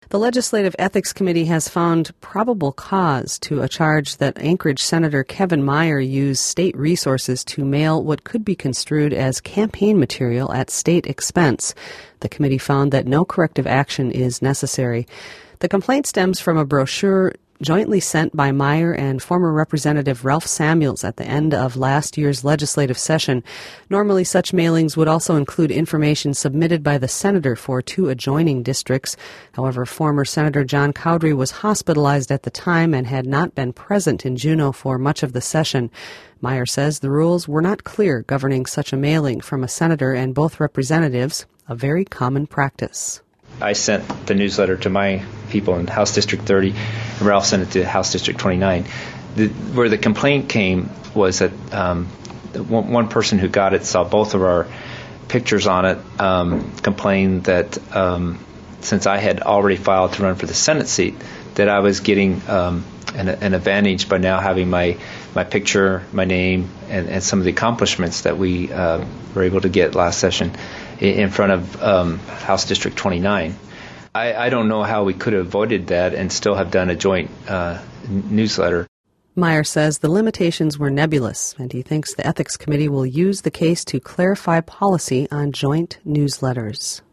The Legislative Ethics Committee has found probable cause to a charge that Anchorage Senator Kevin Meyer used state resources to mail what could be construed as campaign material at state expense. The committee found that no corrective action is necessary. The complaint stems from a brochure jointly sent by Meyer and former Representative Ralph Samuels at the end of last year's legislative session. Normally, such mailings would also include information submitted by the senator for 2 adjoining districts. However, former Senator John Cowdery was hospitalized at the time and had not been present in Juneau for much of the session. Meyer says the rules were not clear governing such a mailing from a senator and both representatives, a very common practice. I sent the newsletter to my people in House District 30, and Ralph sent it to House District 29. Where the complaint came was that one person who got it saw both of our pictures on it, complained that since I had already filed to run for the Senate seat, that I was getting an advantage by now having my picture, my name, and some of the accomplishments that we were able to get last session in front of House District 29. I don't know how we could have avoided that and still have done a joint newsletter. Meyer says the limitations were nebulous, and he thinks the Ethics Committee will use the case to clarify policy on joint newsletters.